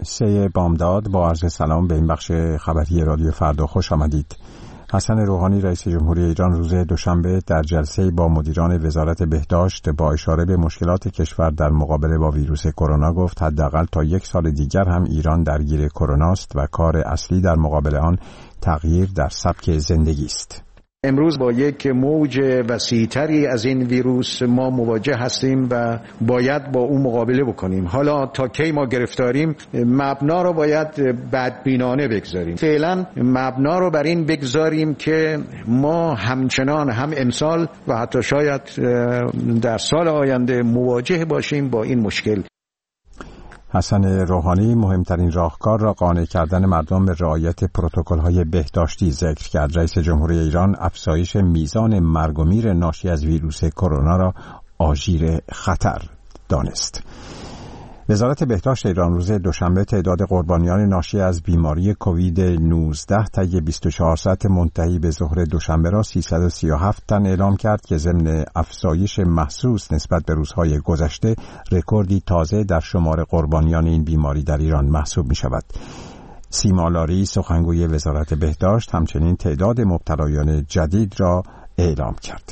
جلسه بامداد. با عرض سلام به این بخش خبری رادیو فردا خوش آمدید. حسن روحانی رئیس جمهوری ایران روز دوشنبه در جلسه با مدیران وزارت بهداشت با اشاره به مشکلات کشور در مقابله با ویروس کرونا گفت حداقل تا 1 سال دیگر هم ایران درگیر کرونا است و کار اصلی در مقابل آن تغییر در سبک زندگی است. امروز با یک موج وسیع‌تری از این ویروس ما مواجه هستیم و باید با اون مقابله بکنیم. حالا تا کی ما گرفتاریم، مبنا رو باید بدبینانه بگذاریم. فعلا مبنا رو بر این بگذاریم که ما همچنان هم امسال و حتی شاید در سال آینده مواجه باشیم با این مشکل. حسن روحانی مهمترین راهکار را قانع کردن مردم به رعایت پروتکل‌های بهداشتی ذکر کرد. رئیس جمهوری ایران افزایش میزان مرگ و میر ناشی از ویروس کرونا را آژیر خطر دانست. وزارت بهداشت ایران روز دوشنبه تعداد قربانیان ناشی از بیماری کووید 19 طی 24 ساعت منتهی به ظهر دوشنبه را 337 تن اعلام کرد که ضمن افزایش محسوس نسبت به روزهای گذشته رکوردی تازه در شمار قربانیان این بیماری در ایران محسوب می شود. سیما لاری سخنگوی وزارت بهداشت همچنین تعداد مبتلایان جدید را اعلام کرد.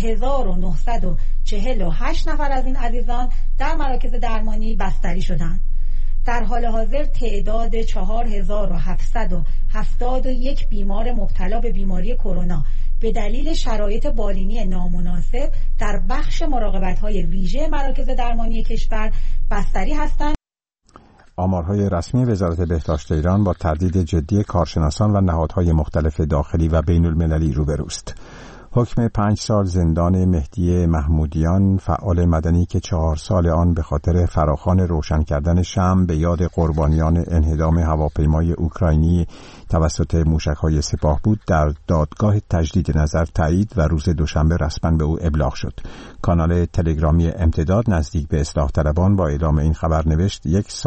1948 نفر از این عزیزان در مراکز درمانی بستری شدند. در حال حاضر تعداد 4771 بیمار مبتلا به بیماری کرونا به دلیل شرایط بالینی نامناسب در بخش مراقبت‌های ویژه مراکز درمانی کشور بستری هستند. آمارهای رسمی وزارت بهداشت ایران با تردید جدی کارشناسان و نهادهای مختلف داخلی و بین المللی روبروست. حکم 5 سال زندان مهدی محمودیان، فعال مدنی که 4 سال آن به خاطر فراخوان روشن کردن شمع به یاد قربانیان انهدام هواپیمای اوکراینی توسط موشک‌های سپاه بود، در دادگاه تجدید نظر تایید و روز دوشنبه رسما به او ابلاغ شد. کانال تلگرامی امتداد نزدیک به اصلاح طلبان با اعلام این خبر نوشت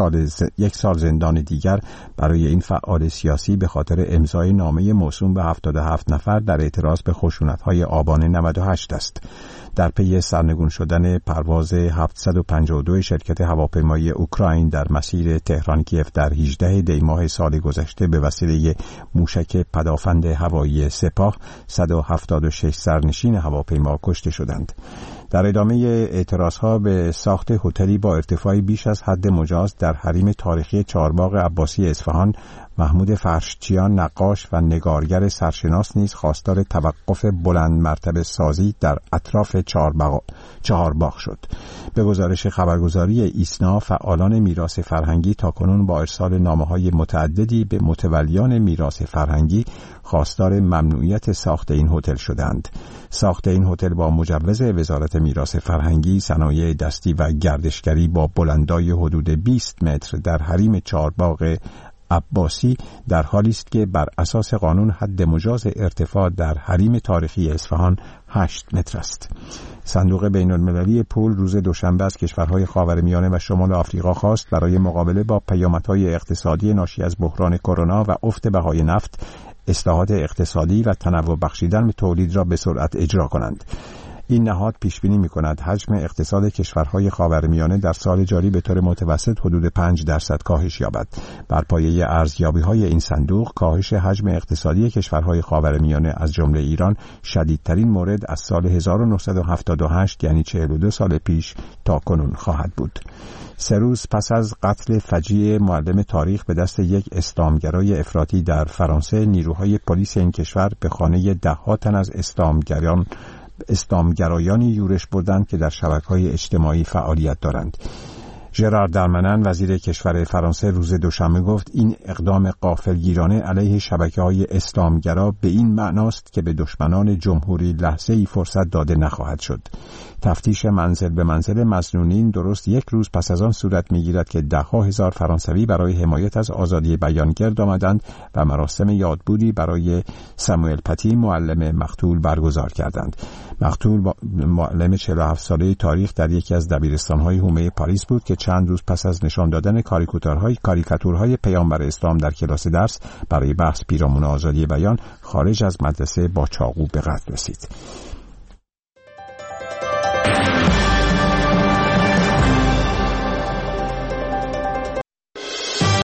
1 سال زندان دیگر برای این فعال سیاسی به خاطر امضای نامه موسوم به 77 نفر در اعتراض به خشونت‌های آبان 98 است. در پی سرنگون شدن پرواز 752 شرکت هواپیمایی اوکراین در مسیر تهران کیف در 18 دی ماه سال گذشته به وسیله موشک پدافند هوایی سپاه 176 سرنشین هواپیما کشته شدند. در ادامه اعتراضها به ساخت هتلی با ارتفاعی بیش از حد مجاز در حریم تاریخی چهارباغ عباسی اصفهان، محمود فرشچیان نقاش و نگارگر سرشناس نیز خواستار توقف بلند مرتبه سازی در اطراف چهارباغ شد. به گزارش خبرگزاری ایسنا، فعالان میراث فرهنگی تاکنون با ارسال نامه‌های متعددی به متولیان میراث فرهنگی خواستار ممنوعیت ساخت این هتل شدند. ساخت این هتل با مجوز وزارت میراث فرهنگی، صنایع دستی و گردشگری با بلندای حدود 20 متر در حریم چهارباغ عباسی در حالی است که بر اساس قانون حد مجاز ارتفاع در حریم تاریخی اصفهان 8 متر است. صندوق بین المللی پول روز دوشنبه از کشورهای خاورمیانه و شمال آفریقا خواست برای مقابله با پیامدهای اقتصادی ناشی از بحران کرونا و افت بهای نفت، اصلاحات اقتصادی و تنوع بخشیدن به تولید را به سرعت اجرا کنند. این نهاد پیش بینی می‌کند حجم اقتصاد کشورهای خاورمیانه در سال جاری به طور متوسط حدود 5% کاهش یابد. بر پایه ارزیابی‌های این صندوق، کاهش حجم اقتصادی کشورهای خاورمیانه از جمله ایران شدیدترین مورد از سال 1978 یعنی 42 سال پیش تا کنون خواهد بود. 3 روز پس از قتل فجیع معلم تاریخ به دست یک اسلامگرای افراطی در فرانسه، نیروهای پلیس این کشور به خانه ده‌ها تن از اسلامگرایانی یورش بردند که در شبکه‌های اجتماعی فعالیت دارند. ژرار درمنن وزیر کشور فرانسه روز دوشنبه گفت این اقدام غافلگیرانه علیه شبکه‌های اسلامگرا به این معناست که به دشمنان جمهوری لحظه‌ای فرصت داده نخواهد شد. تفتیش منزل به منزل مسنونین درست 1 روز پس از آن صورت می‌گیرد که 10,000 هزار فرانسوی برای حمایت از آزادی بیان گرد آمدند و مراسم یادبودی برای ساموئل پتی معلم مقتول برگزار کردند. مقتول معلم 47 ساله تاریخ در یکی از دبیرستان‌های حومه پاریس بود که چند روز پس از نشان دادن کاریکاتورهای پیامبر اسلام در کلاس درس برای بحث پیرامون آزادی بیان خارج از مدرسه با چاقو به قتل رسید.